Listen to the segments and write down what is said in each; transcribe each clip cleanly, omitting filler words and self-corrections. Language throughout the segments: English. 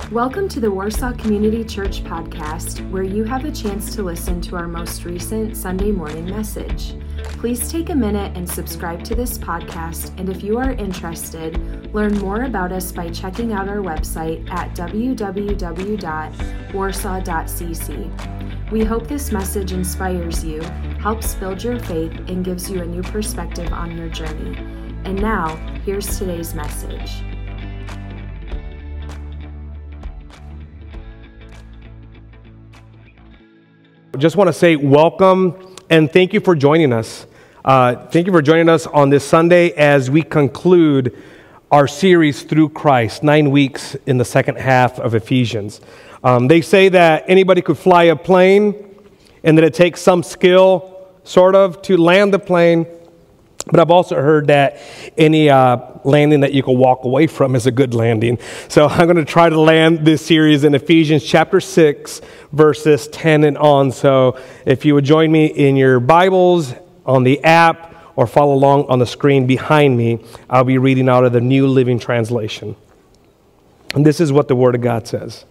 Welcome to the Warsaw Community Church podcast, where you have a chance to listen to our most recent Sunday morning message. Please take a minute and subscribe to this podcast, and if you are interested, learn more about us by checking out our website at www.warsaw.cc. We hope this message inspires you, helps build your faith, and gives you a new perspective on your journey. And now, here's today's message. Just want to say welcome and thank you for joining us. Thank you for joining us on this Sunday as we conclude our series through Christ, 9 weeks in the second half of Ephesians. They say that anybody could fly a plane and that it takes some skill, sort of, to land the plane. But I've also heard that any landing that you can walk away from is a good landing. So I'm going to try to land this series in Ephesians chapter 6, verses 10 and on. So if you would join me in your Bibles, on the app, or follow along on the screen behind me, I'll be reading out of the New Living Translation. And this is what the Word of God says.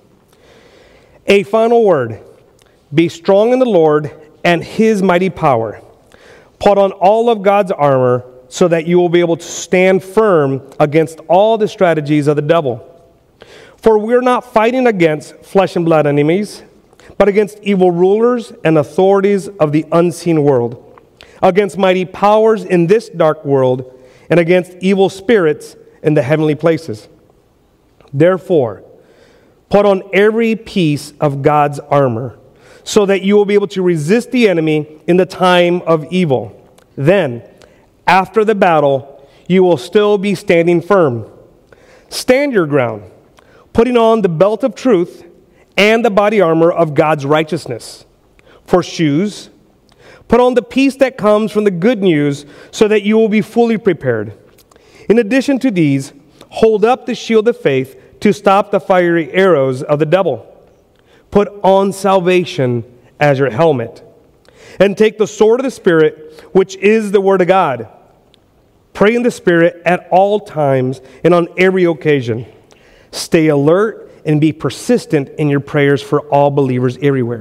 A final word, be strong in the Lord and His mighty power. Put on all of God's armor so that you will be able to stand firm against all the strategies of the devil. For we're not fighting against flesh and blood enemies, but against evil rulers and authorities of the unseen world, against mighty powers in this dark world, and against evil spirits in the heavenly places. Therefore, put on every piece of God's armor, so that you will be able to resist the enemy in the time of evil. Then, after the battle, you will still be standing firm. Stand your ground, putting on the belt of truth and the body armor of God's righteousness. For shoes, put on the peace that comes from the good news so that you will be fully prepared. In addition to these, hold up the shield of faith to stop the fiery arrows of the devil. Put on salvation as your helmet, and take the sword of the Spirit, which is the Word of God. Pray in the Spirit at all times and on every occasion. Stay alert and be persistent in your prayers for all believers everywhere.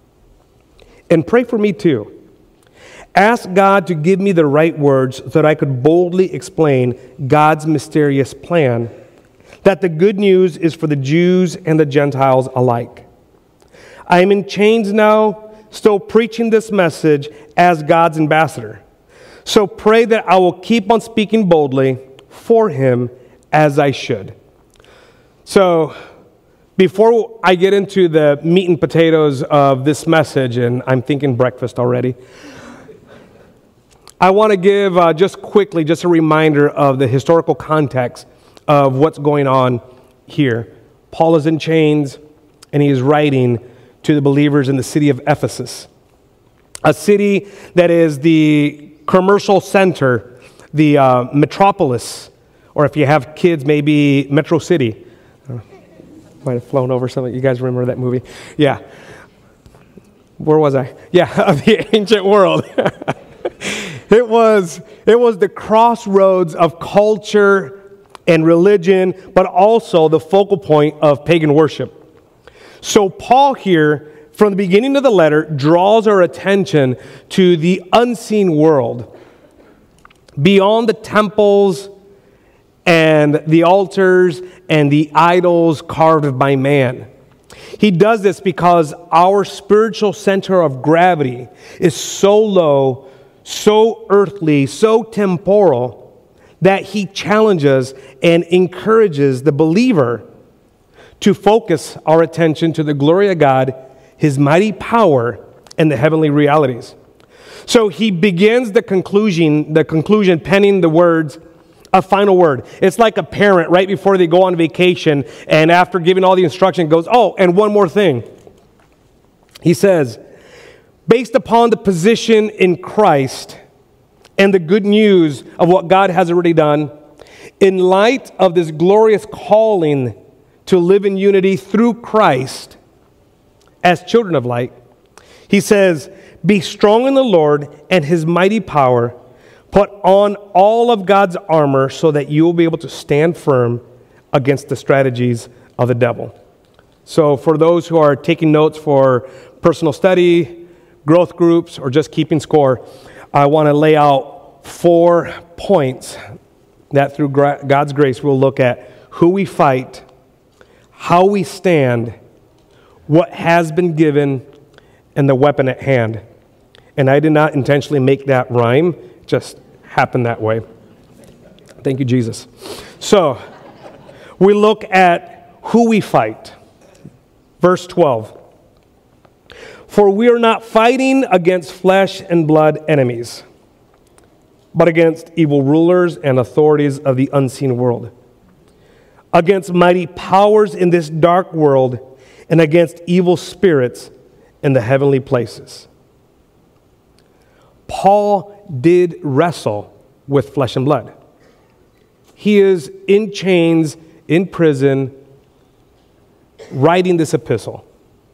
And pray for me too. Ask God to give me the right words so that I could boldly explain God's mysterious plan, that the good news is for the Jews and the Gentiles alike. I am in chains now, still preaching this message as God's ambassador. So pray that I will keep on speaking boldly for Him as I should. So before I get into the meat and potatoes of this message, and I'm thinking breakfast already, I want to give just a reminder of the historical context of what's going on here. Paul is in chains, and he is writing to the believers in the city of Ephesus, a city that is the commercial center, the metropolis, or if you have kids, maybe Metro City. Might have flown over something. You guys remember that movie? Yeah. Where was I? Yeah, of the ancient world. It was the crossroads of culture and religion, but also the focal point of pagan worship. So Paul here, from the beginning of the letter, draws our attention to the unseen world, beyond the temples and the altars and the idols carved by man. He does this because our spiritual center of gravity is so low, so earthly, so temporal, that he challenges and encourages the believer to focus our attention to the glory of God, His mighty power, and the heavenly realities. So he begins the conclusion penning the words, a final word. It's like a parent right before they go on vacation, and after giving all the instruction goes, oh, and one more thing. He says, based upon the position in Christ and the good news of what God has already done, in light of this glorious calling to live in unity through Christ as children of light, he says, be strong in the Lord and His mighty power. Put on all of God's armor so that you will be able to stand firm against the strategies of the devil. So for those who are taking notes for personal study, growth groups, or just keeping score, I want to lay out 4 points that through God's grace we'll look at who we fight, how we stand, what has been given, and the weapon at hand. And I did not intentionally make that rhyme, it just happened that way. Thank you, Jesus. So, we look at who we fight. Verse 12. For we are not fighting against flesh and blood enemies, but against evil rulers and authorities of the unseen world, against mighty powers in this dark world, and against evil spirits in the heavenly places. Paul did wrestle with flesh and blood. He is in chains, in prison, writing this epistle.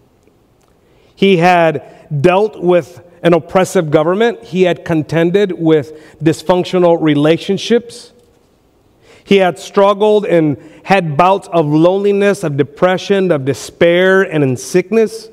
He had dealt with an oppressive government. He had contended with dysfunctional relationships. He had struggled and had bouts of loneliness, of depression, of despair, and in sickness.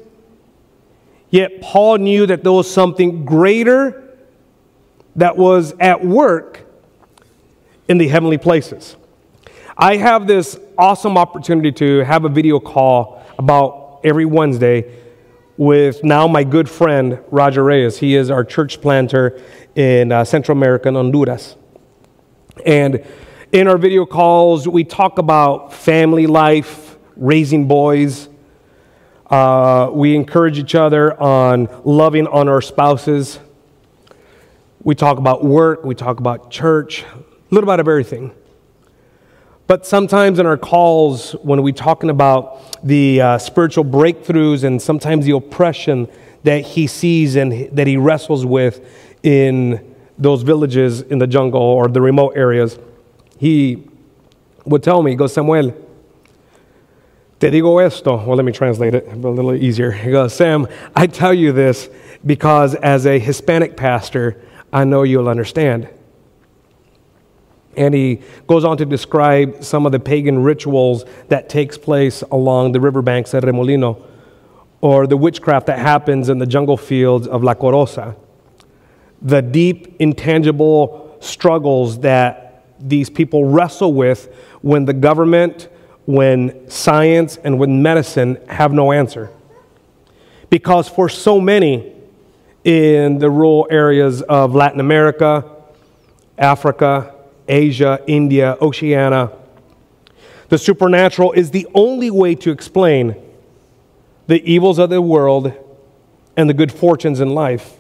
Yet Paul knew that there was something greater that was at work in the heavenly places. I have this awesome opportunity to have a video call about every Wednesday with now my good friend, Roger Reyes. He is our church planter in Central America and Honduras. And in our video calls, we talk about family life, raising boys. We encourage each other on loving on our spouses. We talk about work. We talk about church. A little bit of everything. But sometimes in our calls, when we're talking about the spiritual breakthroughs and sometimes the oppression that he sees and that he wrestles with in those villages in the jungle or the remote areas, he would tell me, he goes, Samuel, te digo esto. Well, let me translate it a little easier. He goes, Sam, I tell you this because as a Hispanic pastor, I know you'll understand. And he goes on to describe some of the pagan rituals that takes place along the riverbanks at Remolino, or the witchcraft that happens in the jungle fields of La Corosa, the deep, intangible struggles that these people wrestle with when the government, when science, and when medicine have no answer. Because for so many in the rural areas of Latin America, Africa, Asia, India, Oceania, the supernatural is the only way to explain the evils of the world and the good fortunes in life.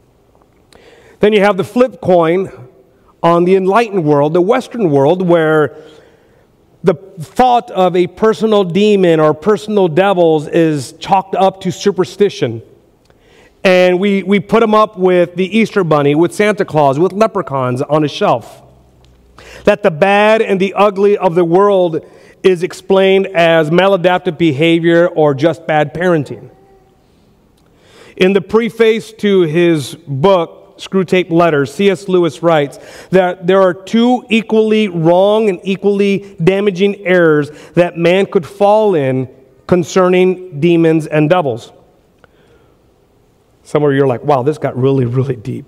Then you have the flip coin on the enlightened world, the Western world, where the thought of a personal demon or personal devils is chalked up to superstition. And we put them up with the Easter Bunny, with Santa Claus, with leprechauns on a shelf. That the bad and the ugly of the world is explained as maladaptive behavior or just bad parenting. In the preface to his book, Screwtape Letters, C.S. Lewis writes that there are 2 equally wrong and equally damaging errors that man could fall in concerning demons and devils. Some of you are like, wow, this got really, really deep.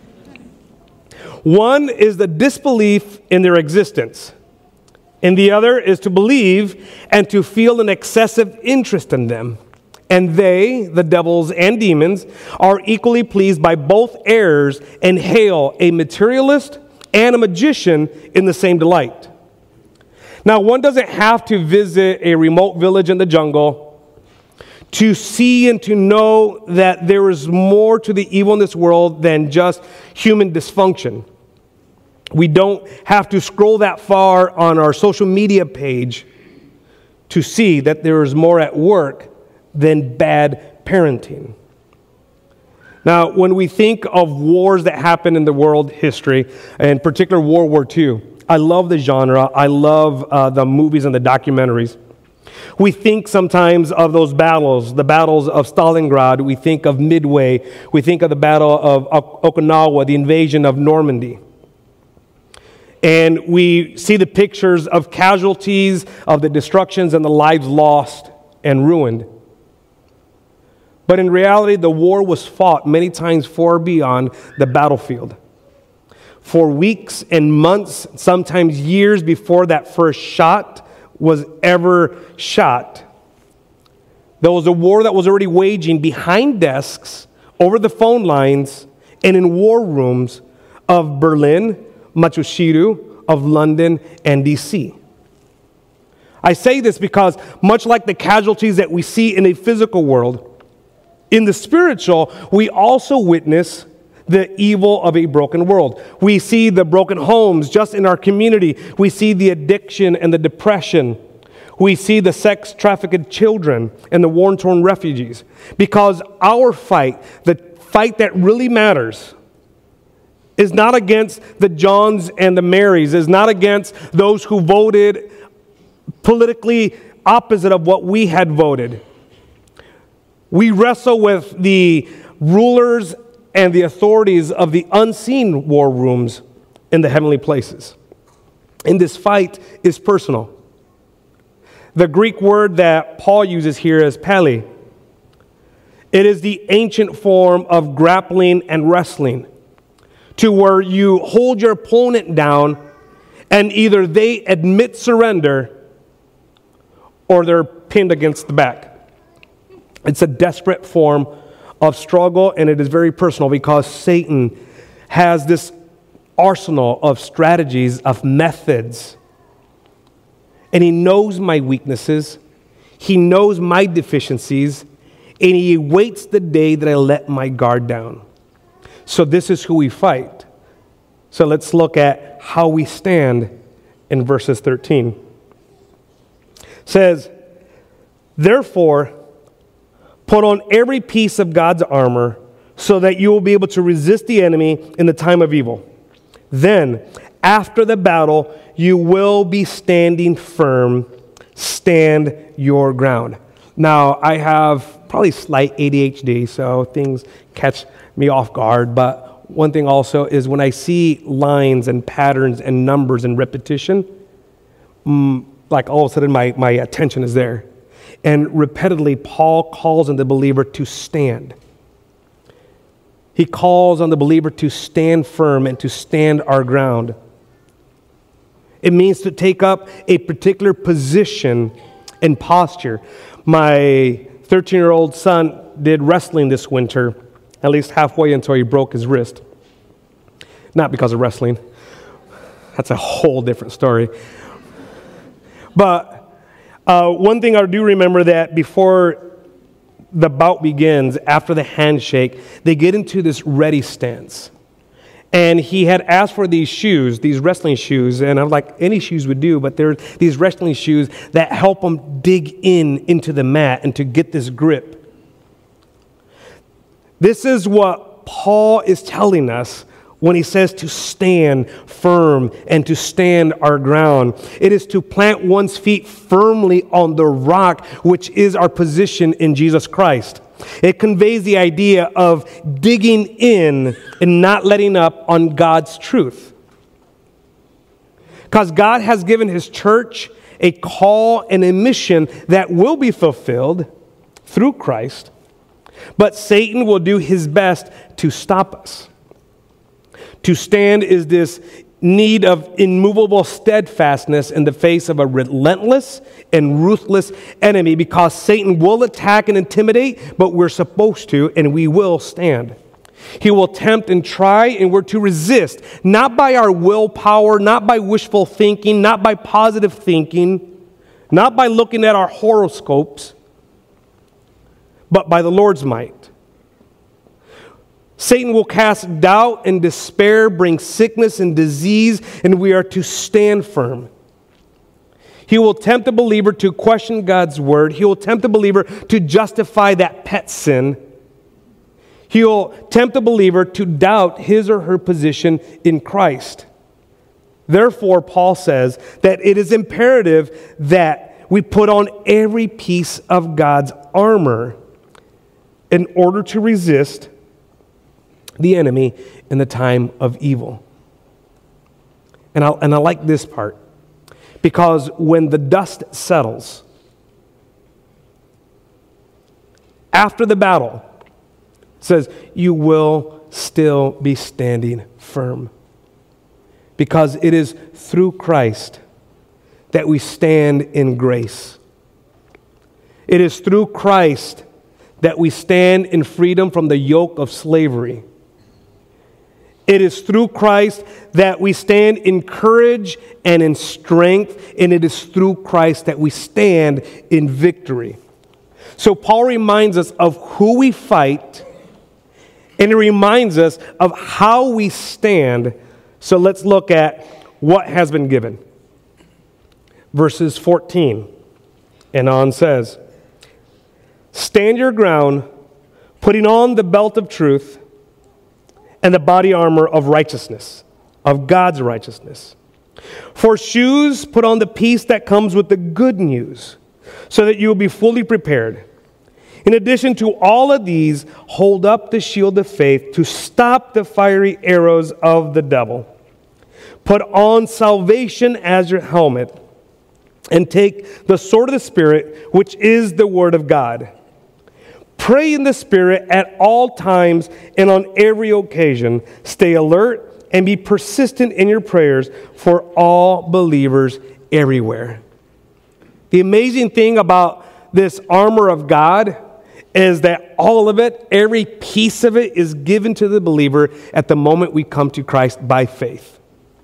One is the disbelief in their existence, and the other is to believe and to feel an excessive interest in them. And they, the devils and demons, are equally pleased by both errors and hail a materialist and a magician in the same delight. Now, one doesn't have to visit a remote village in the jungle to see and to know that there is more to the evil in this world than just human dysfunction. We don't have to scroll that far on our social media page to see that there is more at work than bad parenting. Now, when we think of wars that happen in the world history, in particular World War II, I love the genre. I love the movies and the documentaries. We think sometimes of those battles, the battles of Stalingrad. We think of Midway. We think of the Battle of Okinawa, the invasion of Normandy. And we see the pictures of casualties, of the destructions and the lives lost. and ruined. But in reality, the war was fought many times far beyond the battlefield. For weeks and months, sometimes years before that first shot was ever shot, there was a war that was already waging behind desks, over the phone lines, and in war rooms of Berlin, Machu Picchu, of London, and D.C. I say this because much like the casualties that we see in a physical world, in the spiritual, we also witness the evil of a broken world. We see the broken homes just in our community. We see the addiction and the depression. We see the sex-trafficked children and the war-torn refugees. Because our fight, the fight that really matters, is not against the Johns and the Marys, is not against those who voted politically opposite of what we had voted. We wrestle with the rulers and the authorities of the unseen war rooms in the heavenly places. And this fight is personal. The Greek word that Paul uses here is pele. It is the ancient form of grappling and wrestling, to where you hold your opponent down and either they admit surrender or they're pinned against the back. It's a desperate form of struggle, and it is very personal because Satan has this arsenal of strategies, of methods. And he knows my weaknesses, he knows my deficiencies, and he waits the day that I let my guard down. So this is who we fight. So let's look at how we stand in verses 13. It says, therefore, put on every piece of God's armor so that you will be able to resist the enemy in the time of evil. Then, after the battle, you will be standing firm. Stand your ground. Now, I have probably slight ADHD, so things catch me off guard. But one thing also is when I see lines and patterns and numbers and repetition, like all of a sudden my attention is there. And repeatedly, Paul calls on the believer to stand. He calls on the believer to stand firm and to stand our ground. It means to take up a particular position and posture. My 13-year-old son did wrestling this winter, at least halfway until he broke his wrist. Not because of wrestling. That's a whole different story. But one thing I do remember that before the bout begins, after the handshake, they get into this ready stance. And he had asked for these shoes, these wrestling shoes, and I'm like, any shoes would do, but they're these wrestling shoes that help him dig into the mat and to get this grip. This is what Paul is telling us when he says to stand firm and to stand our ground. It is to plant one's feet firmly on the rock, which is our position in Jesus Christ. It conveys the idea of digging in and not letting up on God's truth. Because God has given His church a call and a mission that will be fulfilled through Christ, but Satan will do his best to stop us. To stand is this need of immovable steadfastness in the face of a relentless and ruthless enemy, because Satan will attack and intimidate, but we're supposed to and we will stand. He will tempt and try, and we're to resist, not by our willpower, not by wishful thinking, not by positive thinking, not by looking at our horoscopes, but by the Lord's might. Satan will cast doubt and despair, bring sickness and disease, and we are to stand firm. He will tempt the believer to question God's word. He will tempt the believer to justify that pet sin. He will tempt the believer to doubt his or her position in Christ. Therefore, Paul says that it is imperative that we put on every piece of God's armor in order to resist the enemy in the time of evil. And I like this part, because when the dust settles after the battle, it says, you will still be standing firm. Because it is through Christ that we stand in grace. It is through Christ that we stand in freedom from the yoke of slavery. It is through Christ that we stand in courage and in strength, and it is through Christ that we stand in victory. So Paul reminds us of who we fight, and it reminds us of how we stand. So let's look at what has been given. Verses 14 and on says, stand your ground, putting on the belt of truth and the body armor of righteousness, of God's righteousness. For shoes, put on the peace that comes with the good news, so that you will be fully prepared. In addition to all of these, hold up the shield of faith to stop the fiery arrows of the devil. Put on salvation as your helmet, and take the sword of the Spirit, which is the word of God. Pray in the Spirit at all times and on every occasion. Stay alert and be persistent in your prayers for all believers everywhere. The amazing thing about this armor of God is that all of it, every piece of it, is given to the believer at the moment we come to Christ by faith.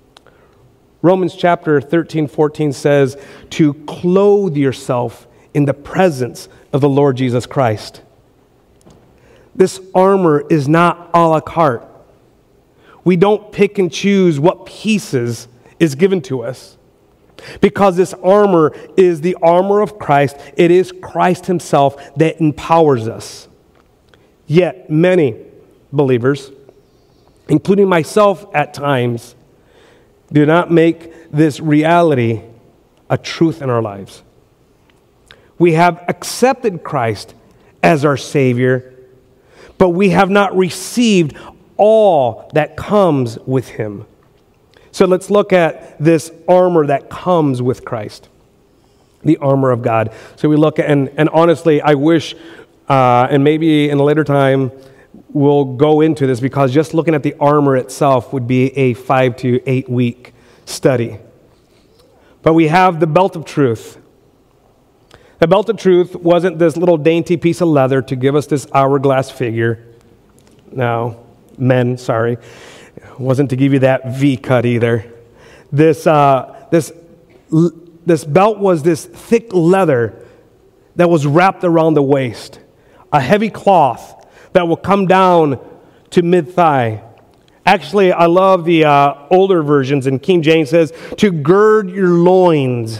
Romans chapter 13-14 says to clothe yourself in the presence of the Lord Jesus Christ. This armor is not a la carte. We don't pick and choose what pieces is given to us. Because this armor is the armor of Christ, it is Christ himself that empowers us. Yet many believers, including myself at times, do not make this reality a truth in our lives. We have accepted Christ as our Savior, but we have not received all that comes with him. So let's look at this armor that comes with Christ, the armor of God. So we look at, and honestly, I wish, and maybe in a later time, we'll go into this, because just looking at the armor itself would be a 5 to 8 week study. But we have the belt of truth. The belt of truth wasn't this little dainty piece of leather to give us this hourglass figure. No, men, sorry. It wasn't to give you that V-cut either. This belt was this thick leather that was wrapped around the waist. A heavy cloth that will come down to mid-thigh. Actually, I love the older versions, and King James says, to gird your loins,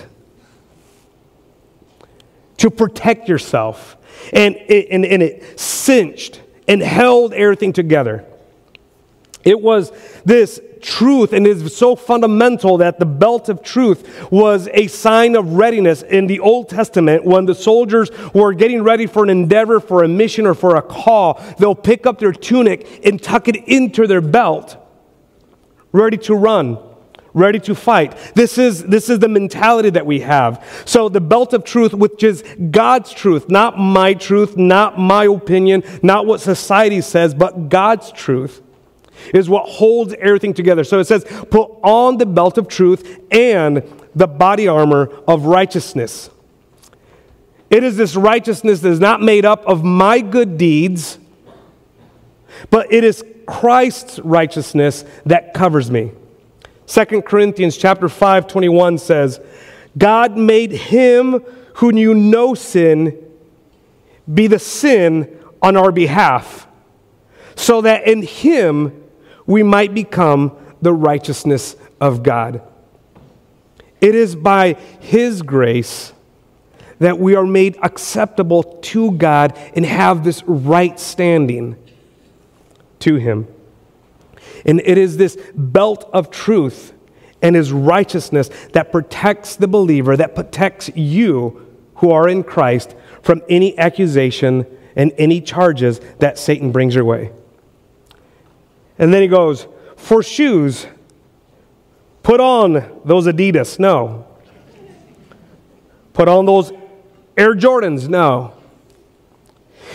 to protect yourself. And it cinched and held everything together. It was this truth, and it is so fundamental that the belt of truth was a sign of readiness in the Old Testament. When the soldiers were getting ready for an endeavor, for a mission, or for a call, they'll pick up their tunic and tuck it into their belt, ready to run, ready to fight. This is the mentality that we have. So the belt of truth, which is God's truth, not my truth, not my opinion, not what society says, but God's truth, is what holds everything together. So it says, put on the belt of truth and the body armor of righteousness. It is this righteousness that is not made up of my good deeds, but it is Christ's righteousness that covers me. 2 Corinthians chapter 5:21 says, God made him who knew no sin be the sin on our behalf, so that in him we might become the righteousness of God. It is by his grace that we are made acceptable to God and have this right standing to him. And it is this belt of truth and his righteousness that protects the believer, that protects you who are in Christ from any accusation and any charges that Satan brings your way. And then he goes, for shoes, put on those Adidas. No. Put on those Air Jordans. No.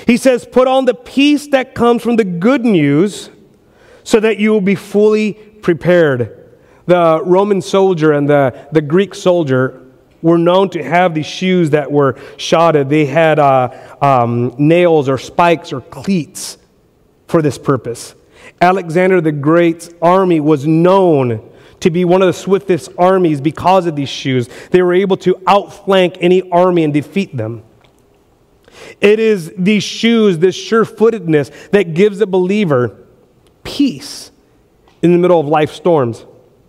He says, put on the peace that comes from the good news so that you will be fully prepared. The Roman soldier and the Greek soldier were known to have these shoes that were shodded. They had nails or spikes or cleats for this purpose. Alexander the Great's army was known to be one of the swiftest armies because of these shoes. They were able to outflank any army and defeat them. It is these shoes, this sure-footedness, that gives a believer peace in the middle of life storms.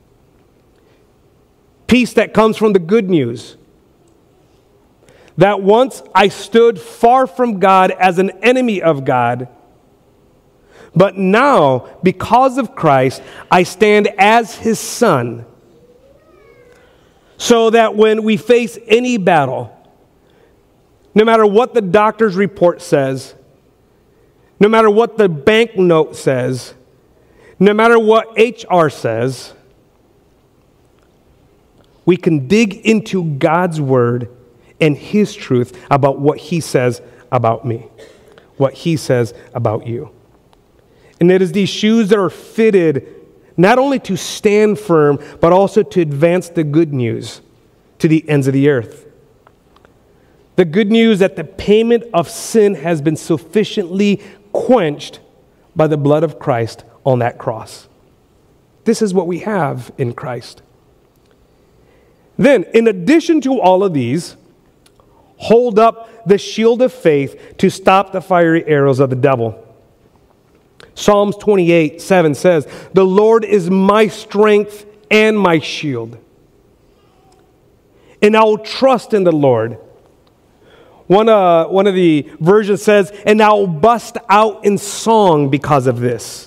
Peace that comes from the good news. That once I stood far from God as an enemy of God, but now, because of Christ, I stand as His son. So that when we face any battle, no matter what the doctor's report says, no matter what the bank note says, no matter what HR says, we can dig into God's word and His truth about what He says about me, what He says about you. And it is these shoes that are fitted not only to stand firm, but also to advance the good news to the ends of the earth. The good news that the payment of sin has been sufficiently quenched by the blood of Christ on that cross. This is what we have in Christ. Then, in addition to all of these, hold up the shield of faith to stop the fiery arrows of the devil. Psalms 28:7 says, "The Lord is my strength and my shield, and I will trust in the Lord." One of the versions says, "And I will bust out in song because of this."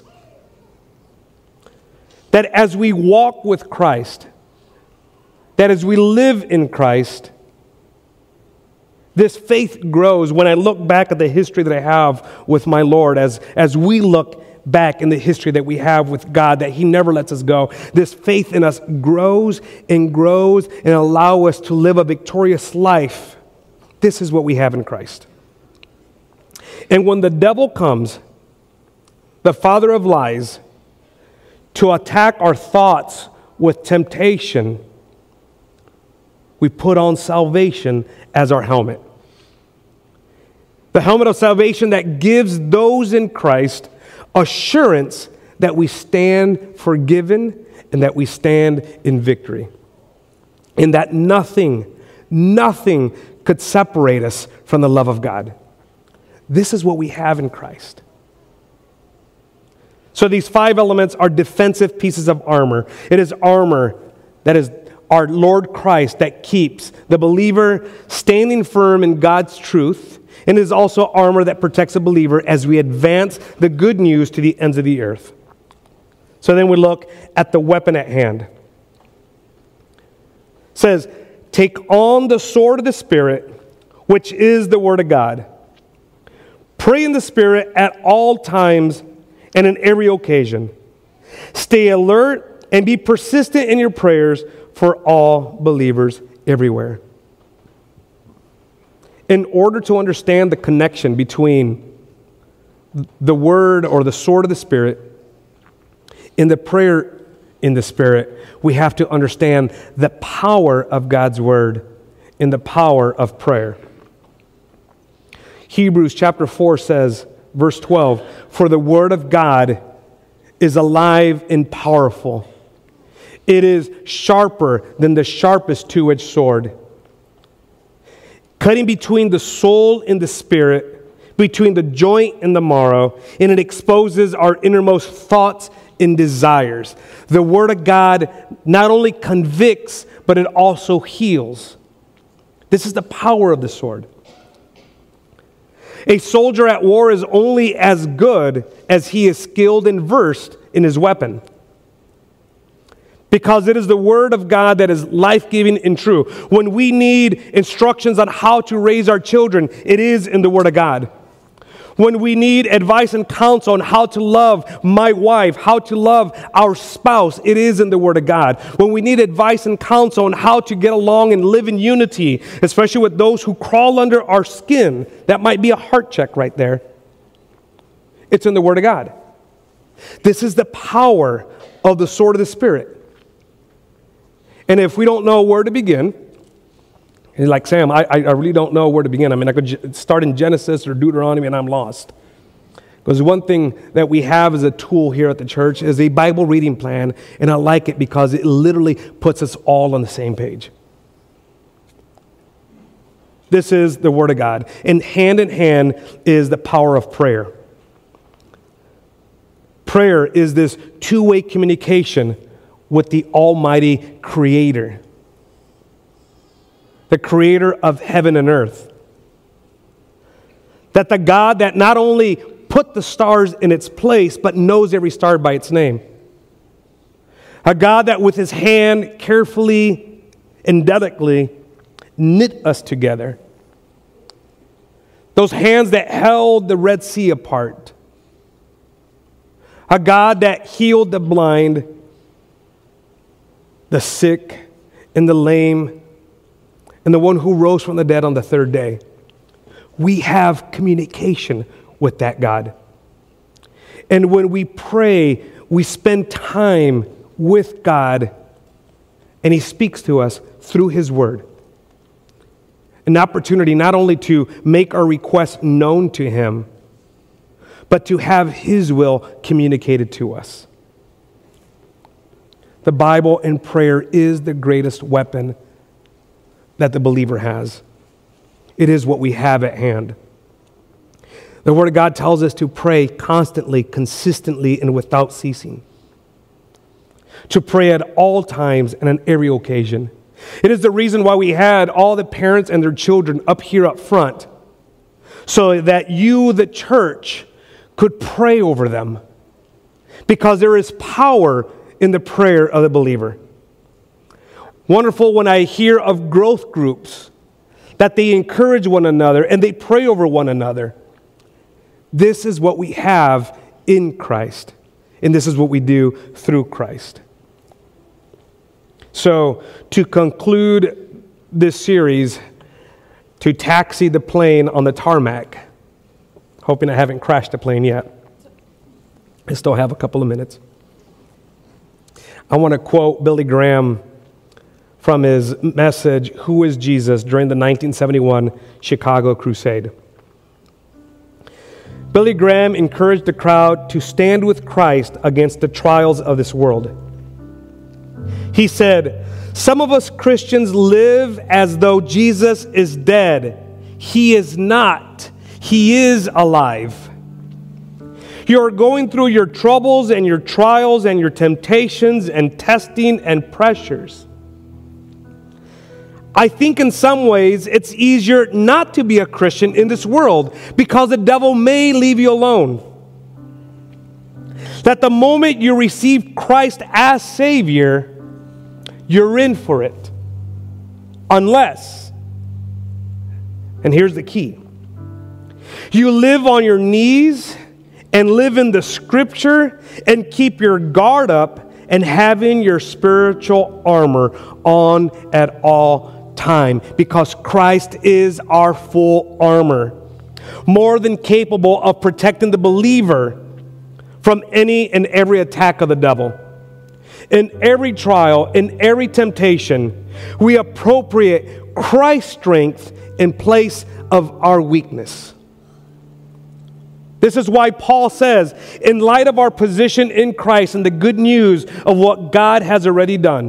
That as we walk with Christ, that as we live in Christ, this faith grows. When I look back at the history that I have with my Lord, as we look back in the history that we have with God, that He never lets us go, this faith in us grows and grows and allows us to live a victorious life. This is what we have in Christ. And when the devil comes, the father of lies, to attack our thoughts with temptation, we put on salvation as our helmet. The helmet of salvation that gives those in Christ assurance that we stand forgiven and that we stand in victory. And that nothing could separate us from the love of God. This is what we have in Christ. So these 5 elements are defensive pieces of armor. It is armor that is our Lord Christ that keeps the believer standing firm in God's truth, and it is also armor that protects a believer as we advance the good news to the ends of the earth. So then we look at the weapon at hand. It says, take on the sword of the Spirit, which is the Word of God. Pray in the Spirit at all times and in every occasion. Stay alert and be persistent in your prayers for all believers everywhere. In order to understand the connection between the Word or the sword of the Spirit and the prayer in the Spirit, we have to understand the power of God's Word and the power of prayer. Hebrews chapter 4 says, verse 12, "For the Word of God is alive and powerful. It is sharper than the sharpest two-edged sword, cutting between the soul and the spirit, between the joint and the marrow, and it exposes our innermost thoughts and desires." The Word of God not only convicts, but it also heals. This is the power of the sword. A soldier at war is only as good as he is skilled and versed in his weapon, because it is the Word of God that is life-giving and true. When we need instructions on how to raise our children, it is in the Word of God. When we need advice and counsel on how to love my wife, how to love our spouse, it is in the Word of God. When we need advice and counsel on how to get along and live in unity, especially with those who crawl under our skin, that might be a heart check right there. It's in the Word of God. This is the power of the sword of the Spirit. And if we don't know where to begin, and like Sam, I really don't know where to begin. I mean, I could start in Genesis or Deuteronomy and I'm lost. Because one thing that we have as a tool here at the church is a Bible reading plan, and I like it because it literally puts us all on the same page. This is the Word of God. And hand in hand is the power of prayer. Prayer is this two-way communication with the Almighty Creator. The creator of heaven and earth. That the God that not only put the stars in its place, but knows every star by its name. A God that with his hand carefully and delicately knit us together. Those hands that held the Red Sea apart. A God that healed the blind, the sick, and the lame, and the one who rose from the dead on the third day. We have communication with that God. And when we pray, we spend time with God, and he speaks to us through his word. An opportunity not only to make our requests known to him, but to have his will communicated to us. The Bible and prayer is the greatest weapon that the believer has. It is what we have at hand. The Word of God tells us to pray constantly, consistently, and without ceasing. To pray at all times and on every occasion. It is the reason why we had all the parents and their children up here up front, so that you, the church, could pray over them. Because there is power in the prayer of the believer. Wonderful when I hear of growth groups, that they encourage one another and they pray over one another. This is what we have in Christ, and this is what we do through Christ. So, to conclude this series, to taxi the plane on the tarmac, hoping I haven't crashed the plane yet. I still have a couple of minutes. I want to quote Billy Graham from his message, Who is Jesus?, during the 1971 Chicago Crusade. Billy Graham encouraged the crowd to stand with Christ against the trials of this world. He said, "Some of us Christians live as though Jesus is dead. He is not. He is alive. You're going through your troubles and your trials and your temptations and testing and pressures. I think in some ways it's easier not to be a Christian in this world because the devil may leave you alone. That the moment you receive Christ as Savior, you're in for it. Unless, and here's the key, you live on your knees and live in the Scripture and keep your guard up and having your spiritual armor on at all time, because Christ is our full armor, more than capable of protecting the believer from any and every attack of the devil. In every trial, in every temptation, we appropriate Christ's strength in place of our weakness. This is why Paul says, in light of our position in Christ and the good news of what God has already done,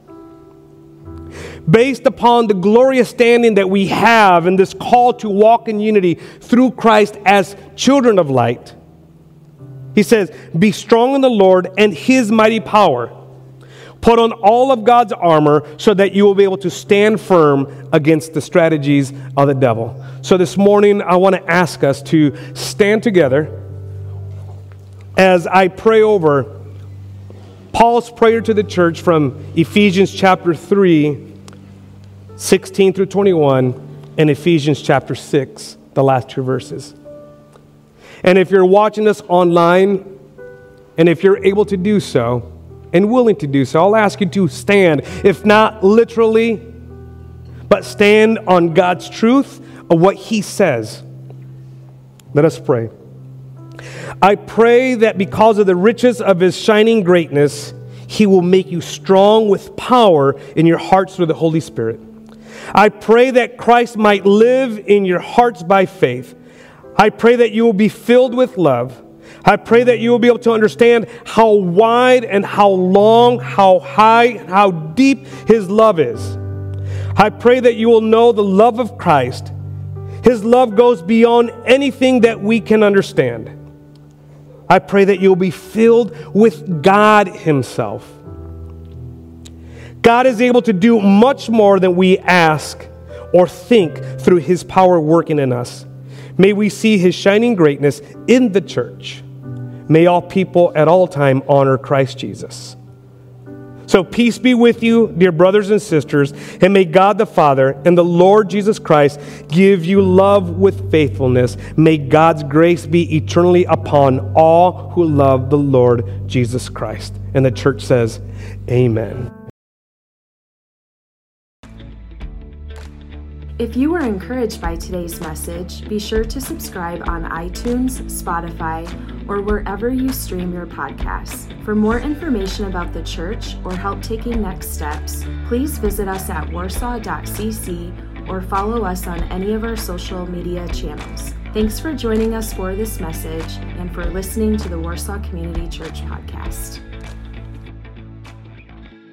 based upon the glorious standing that we have in this call to walk in unity through Christ as children of light, he says, be strong in the Lord and His mighty power. Put on all of God's armor so that you will be able to stand firm against the strategies of the devil. So this morning, I want to ask us to stand together as I pray over Paul's prayer to the church from Ephesians chapter 3, 16 through 21, and Ephesians chapter 6, the last two verses. And if you're watching us online, and if you're able to do so and willing to do so, I'll ask you to stand, if not literally, but stand on God's truth of what He says. Let us pray. I pray that because of the riches of His shining greatness, He will make you strong with power in your hearts through the Holy Spirit. I pray that Christ might live in your hearts by faith. I pray that you will be filled with love. I pray that you will be able to understand how wide and how long, how high, and how deep His love is. I pray that you will know the love of Christ. His love goes beyond anything that we can understand. I pray that you'll be filled with God Himself. God is able to do much more than we ask or think through His power working in us. May we see His shining greatness in the church. May all people at all time honor Christ Jesus. So peace be with you, dear brothers and sisters, and may God the Father and the Lord Jesus Christ give you love with faithfulness. May God's grace be eternally upon all who love the Lord Jesus Christ. And the church says, Amen. If you were encouraged by today's message, be sure to subscribe on iTunes, Spotify, or wherever you stream your podcasts. For more information about the church or help taking next steps, please visit us at warsaw.cc or follow us on any of our social media channels. Thanks for joining us for this message and for listening to the Warsaw Community Church podcast.